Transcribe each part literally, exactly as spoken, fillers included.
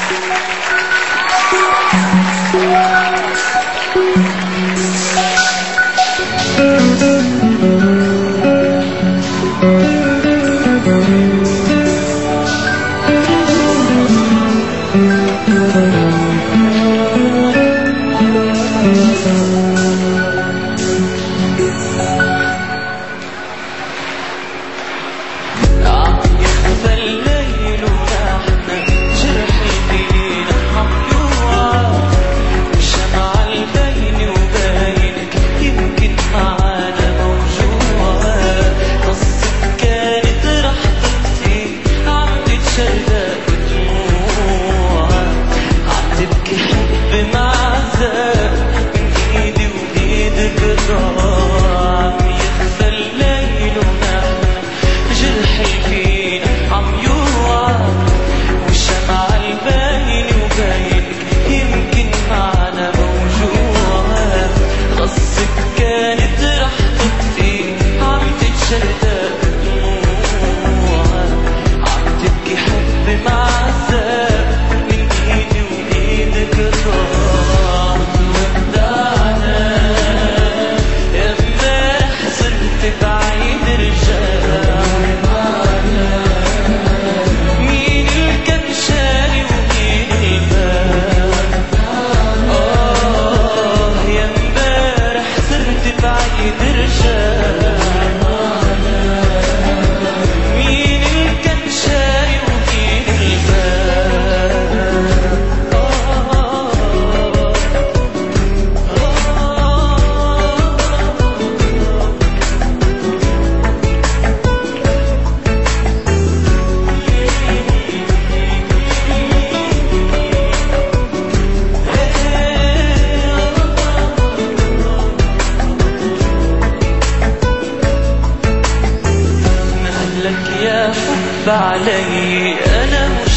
علي أنا مش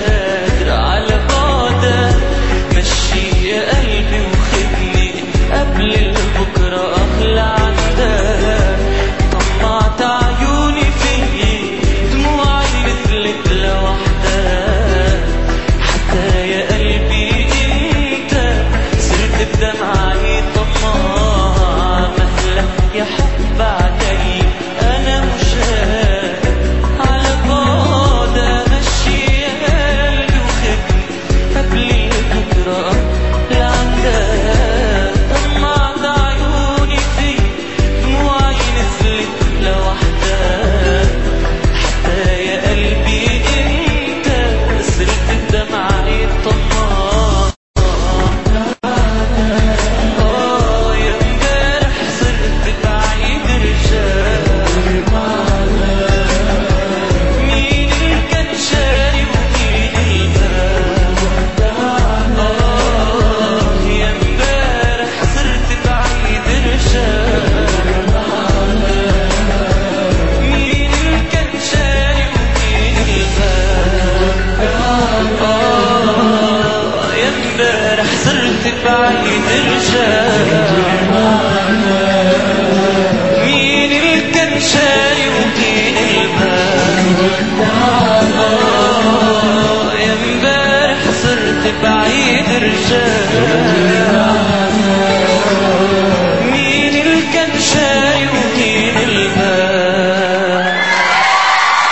قادر على بعدك، مشي يا قلبي وخدني قبل بكرة أغلى عندك. طمعت عيوني فيك دموعي نزلت لوحدك، حتى يا قلبي انت صرت بدمعي طماع. مهلك يا حب علي أنا مش قادر على بعدك، مشي يا قلبي وخدني قبل بكرة لعندك. طمعت عيوني فيك دموعي نزلت لوحدك، حتى يا قلبي انت صرت بدمعي طماع. اه يا امبارح صرت بعيد رجال، مين اللي كان شاري ومين الباب. اه يا امبارح صرت بعيد رجال، مين اللي كان شاري ومين الباب. اه يا امبارح صرت بعيد رجال، مين اللي كان شاري ومين الباب. اه يا امبارح صرت بعيد رجال.